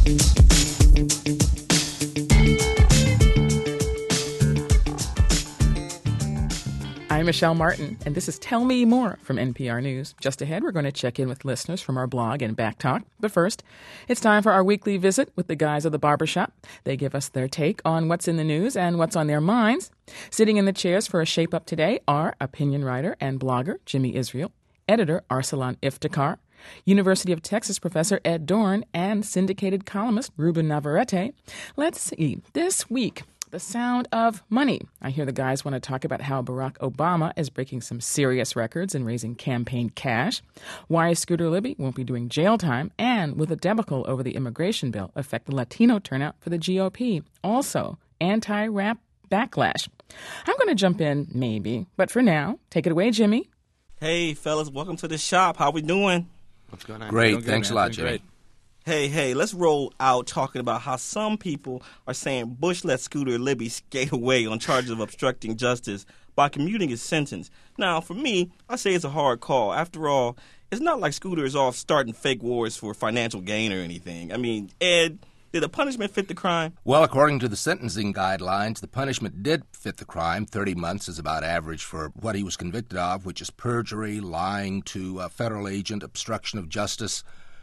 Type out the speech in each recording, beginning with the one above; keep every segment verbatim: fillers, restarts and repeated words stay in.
I'm Michelle Martin, and this is Tell Me More from N P R News. Just ahead, we're going to check in with listeners from our blog and Back Talk. But first, it's time for our weekly visit with the guys of the barbershop. They give us their take on what's in the news and what's on their minds. Sitting in the chairs for a shape-up today are opinion writer and blogger Jimmy Israel, editor Arsalan Iftikhar, University of Texas professor Ed Dorn, and syndicated columnist Ruben Navarrete. Let's see. This week, the sound of money. I hear the guys want to talk about how Barack Obama is breaking some serious records and raising campaign cash, why Scooter Libby won't be doing jail time, and will the debacle over the immigration bill affect the Latino turnout for the G O P? Also, anti-rap backlash. I'm going to jump in, maybe, but for now, take it away, Jimmy. Hey, fellas, welcome to the shop. How we doing? What's going on? Great. Doing good, Thanks man. a lot, Doing Jimmy. great. Hey, hey, let's roll out talking about how some people are saying Bush let Scooter Libby skate away on charges of obstructing justice by commuting his sentence. Now, for me, I say it's a hard call. After all, it's not like Scooter is off starting fake wars for financial gain or anything. I mean, Ed, did the punishment fit the crime? Well, according to the sentencing guidelines, the punishment did fit the crime. thirty months is about average for what he was convicted of, which is perjury, lying to a federal agent, obstruction of justice.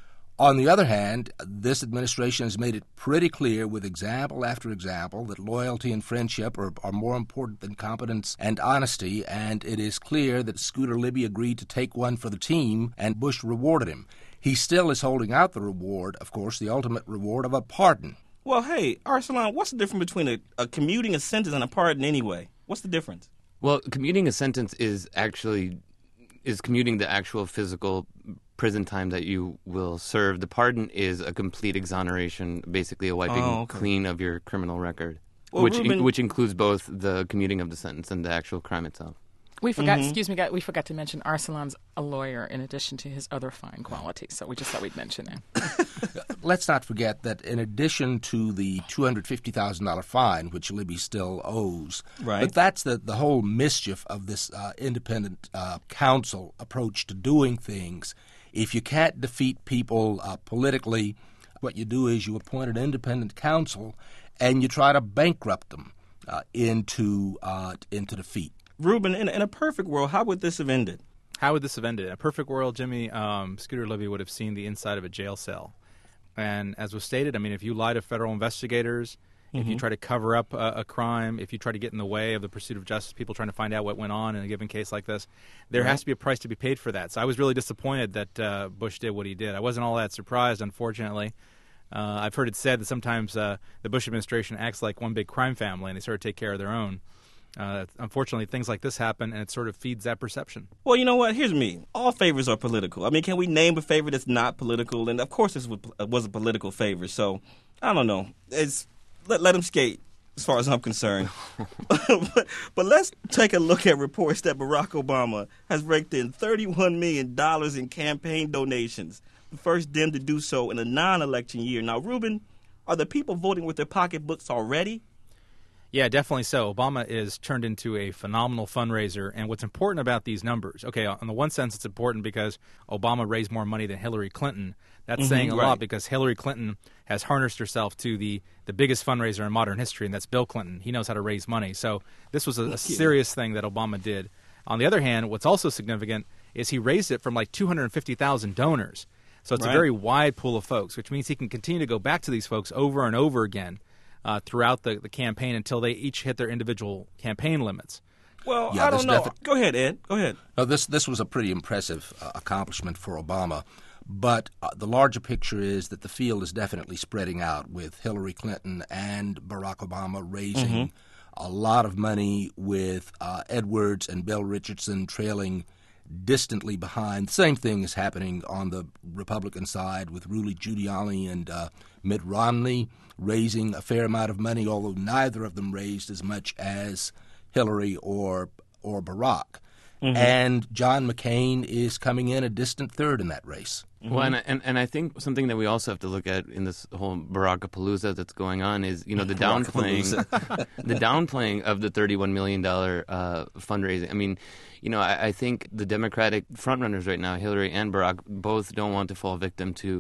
On the other hand, this administration has made it pretty clear with example after example that loyalty and friendship are, are more important than competence and honesty, and it is clear that Scooter Libby agreed to take one for the team, and Bush rewarded him. He still is holding out the reward, of course, the ultimate reward of a pardon. Well, hey, Arsalan, what's the difference between a, a commuting a sentence and a pardon anyway? What's the difference? Well, commuting a sentence is actually is commuting the actual physical prison time that you will serve. The pardon is a complete exoneration, basically a wiping Oh, okay. clean of your criminal record, Well, which Ruben- in, which includes both the commuting of the sentence and the actual crime itself. We forgot, Mhm. excuse me, guys, we forgot to mention Arsalan's a lawyer in addition to his other fine qualities, so we just thought we'd mention that. Let's not forget that in addition to the two hundred fifty thousand dollars fine, which Libby still owes, Right. but that's the, the whole mischief of this uh, independent uh, counsel approach to doing things. If you can't defeat people uh, politically, what you do is you appoint an independent counsel and you try to bankrupt them uh, into uh, into defeat. Ruben, in, in a perfect world, how would this have ended? How would this have ended? In a perfect world, Jimmy, um, Scooter Libby would have seen the inside of a jail cell. And as was stated, I mean, if you lie to federal investigators, mm-hmm. if you try to cover up a, a crime, if you try to get in the way of the pursuit of justice, people trying to find out what went on in a given case like this, there Right. has to be a price to be paid for that. So I was really disappointed that uh, Bush did what he did. I wasn't all that surprised, unfortunately. Uh, I've heard it said that sometimes uh, the Bush administration acts like one big crime family and they sort of take care of their own. Uh, unfortunately, things like this happen, and it sort of feeds that perception. Well, you know what? Here's me. All favors are political. I mean, can we name a favor that's not political? And, of course, this was, was a political favor. So, I don't know. It's let, let him skate, as far as I'm concerned. but, but let's take a look at reports that Barack Obama has raked in thirty-one million dollars in campaign donations, the first Dem to do so in a non-election year. Now, Ruben, are the people voting with their pocketbooks already? Yeah, definitely so. Obama is turned into a phenomenal fundraiser. And what's important about these numbers, okay, on the one sense, it's important because Obama raised more money than Hillary Clinton. That's Mhm, saying a right. lot because Hillary Clinton has harnessed herself to the, the biggest fundraiser in modern history, and that's Bill Clinton. He knows how to raise money. So this was a, a serious thing that Obama did. On the other hand, what's also significant is he raised it from like two hundred fifty thousand donors. So it's Right. a very wide pool of folks, which means he can continue to go back to these folks over and over again. Uh, throughout the, the campaign until they each hit their individual campaign limits. Well, Yeah, I don't this know. defi- Go ahead, Ed. Go ahead. Now, this this was a pretty impressive uh, accomplishment for Obama, but uh, the larger picture is that the field is definitely spreading out with Hillary Clinton and Barack Obama raising a lot of money, with uh, Edwards and Bill Richardson trailing distantly behind. Same thing is happening on the Republican side with Rudy Giuliani and uh, Mitt Romney raising a fair amount of money, although neither of them raised as much as Hillary or or Barack. Mm-hmm. And John McCain is coming in a distant third in that race. Mm-hmm. Well, and, and and I think something that we also have to look at in this whole Barackapalooza that's going on is, you know, the downplaying, the downplaying of the thirty-one million dollars uh, fundraising. I mean, you know, I, I think the Democratic frontrunners right now, Hillary and Barack, both don't want to fall victim to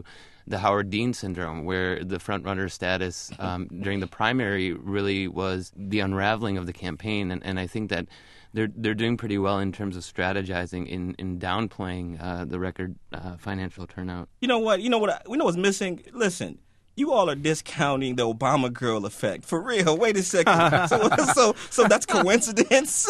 the Howard Dean syndrome, where the front-runner status um, during the primary really was the unraveling of the campaign. And, and I think that they're they're doing pretty well in terms of strategizing in, in downplaying uh, the record uh, financial turnout. You know what? You know what? I, we know what's missing? Listen. You all are discounting the Obama girl effect. For real. Wait a second. so, so so that's coincidence?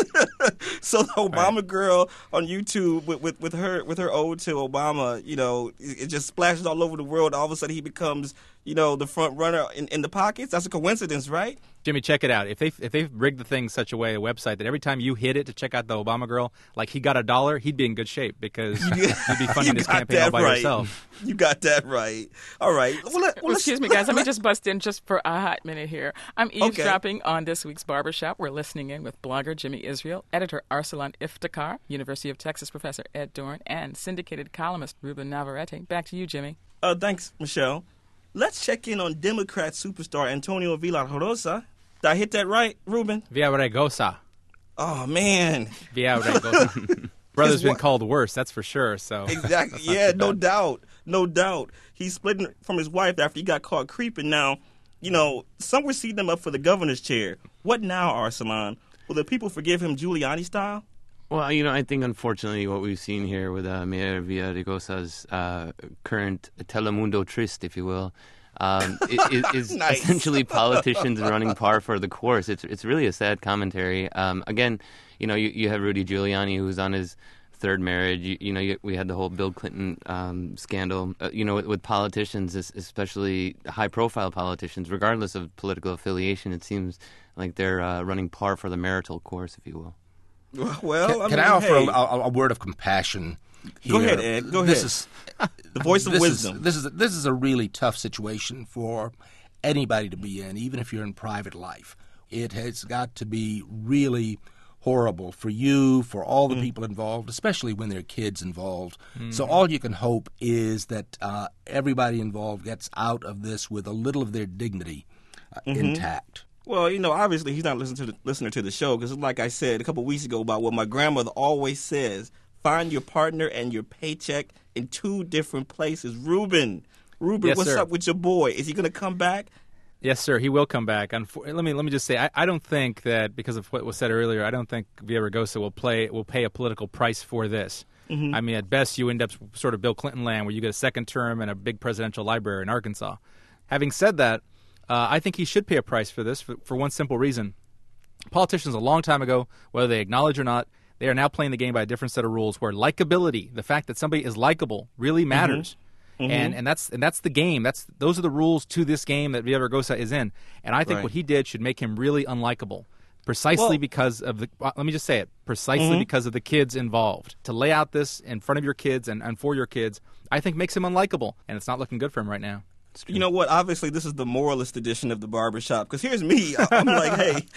So the Obama right. girl on YouTube with, with, with her with her ode to Obama, you know, it just splashes all over the world. All of a sudden he becomes, you know, the front runner in, in the pockets. That's a coincidence, right? Jimmy, check it out. If they if they've rigged the thing such a way, a website, that every time you hit it to check out the Obama girl, like he got a dollar, he'd be in good shape because you'd be funding his campaign all by right. yourself. You got that right. All right. Well, let, well, Excuse me, guys. Let me just bust in just for a hot minute here. I'm eavesdropping okay. on this week's Barbershop. We're listening in with blogger Jimmy Israel, editor Arsalan Iftikhar, University of Texas professor Ed Dorn, and syndicated columnist Ruben Navarrete. Back to you, Jimmy. Uh, thanks, Michelle. Let's check in on Democrat superstar Antonio Villaraigosa. Did I hit that right, Ruben? Villaraigosa. Oh, man. Villaraigosa. Brother's been called worse, that's for sure. So Exactly. Yeah, no doubt. No doubt. He's splitting from his wife after he got caught creeping. Now, you know, some were seating him up for the governor's chair. What now, Arsalan? Will the people forgive him Giuliani style? Well, you know, I think unfortunately what we've seen here with uh, Mayor Villaraigosa's uh, current Telemundo Triste, if you will, um, is, is nice. essentially politicians running par for the course. It's it's really a sad commentary. Um, again, you know, you, you have Rudy Giuliani, who's on his third marriage. You, you know, you, we had the whole Bill Clinton um, scandal. Uh, you know, with, with politicians, especially high-profile politicians, regardless of political affiliation, it seems like they're uh, running par for the marital course, if you will. Well, can I, mean, can I offer hey. a, a, a word of compassion here? Go ahead, Ed. Go this ahead. Is, the voice of this wisdom. Is, this is a, this is a really tough situation for anybody to be in, even if you're in private life. It has got to be really horrible for you, for all the mm. people involved, especially when there are kids involved. Mm. So all you can hope is that uh, everybody involved gets out of this with a little of their dignity uh, mm-hmm. intact. Well, you know, obviously he's not listening to the, listening to the show because, like I said a couple of weeks ago about what my grandmother always says, find your partner and your paycheck in two different places. Ruben, Ruben, yes, what's sir. up with your boy? Is he going to come back? Yes, sir. He will come back. Unfor- let me let me just say, I, I don't think that because of what was said earlier, I don't think Villaraigosa will play will pay a political price for this. Mm-hmm. I mean, at best, you end up sort of Bill Clinton land, where you get a second term and a big presidential library in Arkansas. Having said that, uh, I think he should pay a price for this for, for one simple reason. Politicians a long time ago, whether they acknowledge or not, they are now playing the game by a different set of rules where likability, the fact that somebody is likable, really matters. Mm-hmm. Mm-hmm. And and that's and that's the game. That's those are the rules to this game that Villaraigosa is in. And I think right. what he did should make him really unlikable, precisely well, because of the. Uh, let me just say it. Precisely mm-hmm. because of the kids involved. To lay out this in front of your kids and, and for your kids, I think makes him unlikable, and it's not looking good for him right now. You know what? Obviously, this is the moralist edition of the barbershop. Because here's me. I'm like, hey,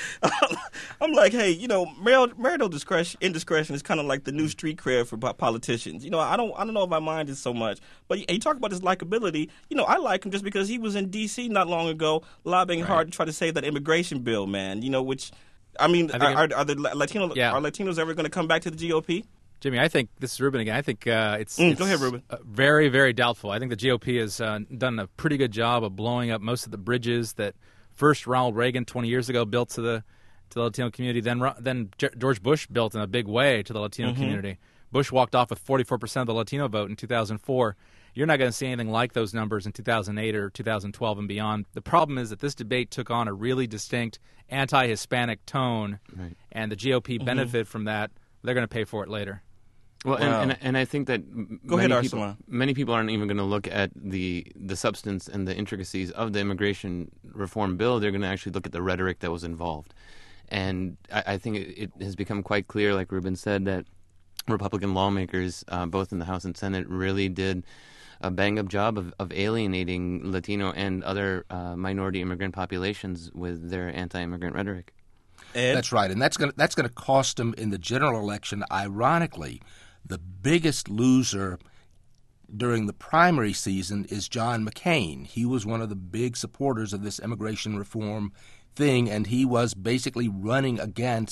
I'm like, hey, you know, marital discretion, indiscretion is kind of like the new street cred for politicians. You know, I don't, I don't know if I mind it so much. But you talk about his likability. You know, I like him just because he was in D C not long ago, lobbying right. hard to try to save that immigration bill, man. You know, which, I mean, I are, are, are the Latino, yeah. are Latinos ever going to come back to the G O P? Jimmy, I think this is Ruben again. I think uh, it's, mm, it's go ahead, Ruben. Uh, very, very doubtful. I think the G O P has uh, done a pretty good job of blowing up most of the bridges that first Ronald Reagan twenty years ago built to the to the Latino community. Then then George Bush built in a big way to the Latino mm-hmm. community. Bush walked off with forty-four percent of the Latino vote in two thousand four. You're not going to see anything like those numbers in two thousand eight or two thousand twelve and beyond. The problem is that this debate took on a really distinct anti-Hispanic tone, right. and the G O P mm-hmm. benefit from that. They're going to pay for it later. Well, wow. and, and and I think that Go many, ahead, people, many people aren't even going to look at the the substance and the intricacies of the immigration reform bill. They're going to actually look at the rhetoric that was involved. And I, I think it, it has become quite clear, like Ruben said, that Republican lawmakers, uh, both in the House and Senate, really did a bang-up job of, of alienating Latino and other uh, minority immigrant populations with their anti-immigrant rhetoric. Ed? That's right, and that's going that's going to cost them in the general election. Ironically, the biggest loser during the primary season is John McCain. He was one of the big supporters of this immigration reform thing, and he was basically running against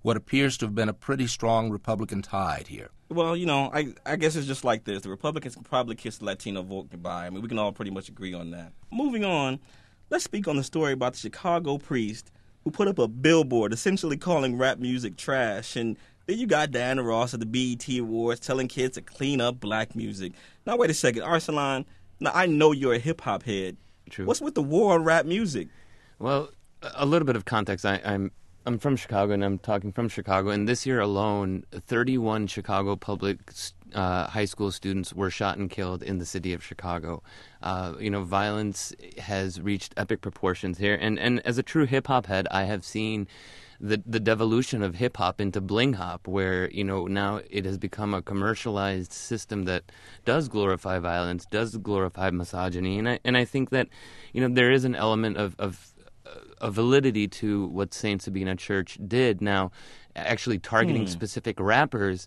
what appears to have been a pretty strong Republican tide here. Well, you know, I I guess it's just like this. The Republicans can probably kiss the Latino vote goodbye. I mean, we can all pretty much agree on that. Moving on, let's speak on the story about the Chicago priest who put up a billboard essentially calling rap music trash. And then you got Diana Ross at the B E T Awards telling kids to clean up black music. Now, wait a second. Arsalan, now I know you're a hip-hop head. True. What's with the war on rap music? Well, a little bit of context. I, I'm I'm from Chicago, and I'm talking from Chicago. And this year alone, thirty-one Chicago public uh, high school students were shot and killed in the city of Chicago. Uh, you know, violence has reached epic proportions here. And and as a true hip hop head, I have seen the the devolution of hip hop into bling hop, where you know now it has become a commercialized system that does glorify violence, does glorify misogyny, and I and I think that you know there is an element of of a validity to what Saint Sabina Church did. Now, actually targeting hmm. specific rappers,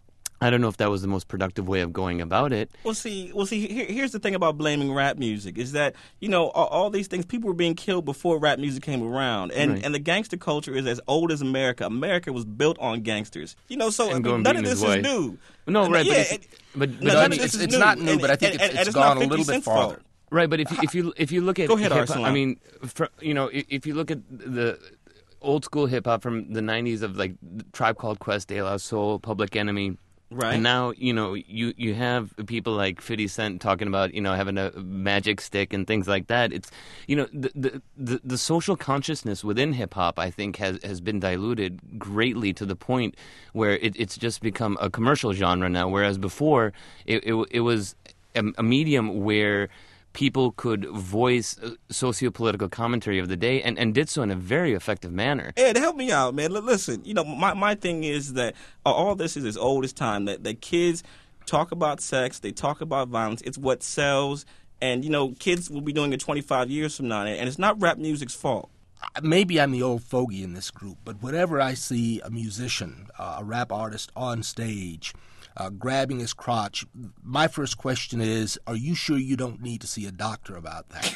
I don't know if that was the most productive way of going about it. Well, see, well, see. Here, here's the thing about blaming rap music is that you know all, all these things. People were being killed before rap music came around, and right. and the gangster culture is as old as America. America was built on gangsters. You know, so I mean, none of this is new. No, right? Yeah, but, it's, but, but none I of mean, this it's, is it's new. not new, and, but I think and, it's, and, it's it's gone not a little bit farther. farther. Right, but if you, if you if you look at Go ahead, hip-hop, Arsalan. I mean, for, you know, if you look at the old school hip hop from the nineties of like Tribe Called Quest, De La Soul, Public Enemy. Right. And now, you know, you, you have people like fifty Cent talking about, you know, having a magic stick and things like that. It's, you know, the the, the, the social consciousness within hip-hop, I think, has, has been diluted greatly to the point where it, it's just become a commercial genre now, whereas before it, it, it was a, a medium where people could voice socio-political commentary of the day and, and did so in a very effective manner. Ed, help me out, man. L- listen, you know, my, my thing is that uh, all this is as old as time, that, that kids talk about sex, they talk about violence. It's what sells, and, you know, kids will be doing it twenty-five years from now, and it's not rap music's fault. Maybe I'm the old fogey in this group, but whenever I see a musician, uh, a rap artist on stage, Uh, grabbing his crotch, my first question is, are you sure you don't need to see a doctor about that?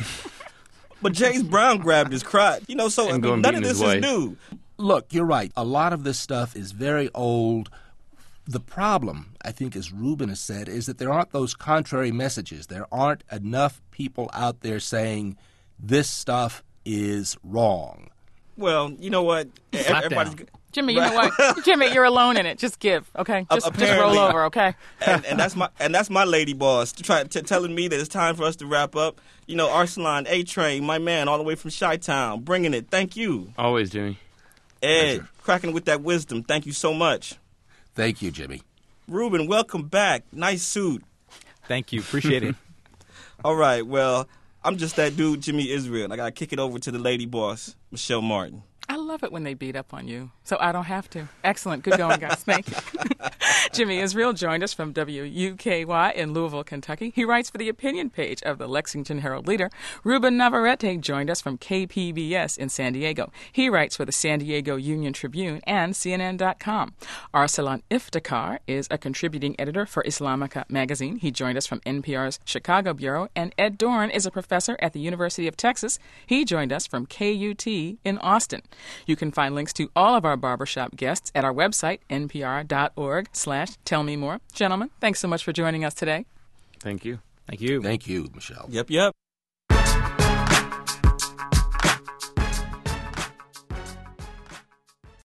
But James Brown grabbed his crotch. You know, so I mean, none of this is new. Look, you're right. A lot of this stuff is very old. The problem, I think, as Ruben has said, is that there aren't those contrary messages. There aren't enough people out there saying this stuff is wrong. Well, you know what? Slap Everybody's down. Jimmy, you know what? Jimmy, you're alone in it. Just give, okay? Just, just roll over, okay? and, and that's my and that's my lady boss to try t- telling me that it's time for us to wrap up. You know, Arsalan, A-Train, my man, all the way from Chi-Town, bringing it. Thank you. Always, Jimmy. Ed, Pleasure. cracking with that wisdom. Thank you so much. Thank you, Jimmy. Ruben, welcome back. Nice suit. Thank you. Appreciate it. All right, well, I'm just that dude, Jimmy Israel, and I got to kick it over to the lady boss, Michelle Martin. I love it when they beat up on you, so I don't have to. Excellent. Good going, guys. Thank you. Jimmy Israel joined us from W U K Y in Louisville, Kentucky. He writes for the opinion page of the Lexington Herald-Leader. Ruben Navarrete joined us from K P B S in San Diego. He writes for the San Diego Union Tribune and C N N dot com. Arsalan Iftikhar is a contributing editor for Islamica magazine. He joined us from N P R's Chicago Bureau. And Ed Doran is a professor at the University of Texas. He joined us from K U T in Austin. You can find links to all of our barbershop guests at our website, npr.org slash tell me more. Gentlemen, thanks so much for joining us today. Thank you. Thank you. Thank you, Michelle. Yep, yep.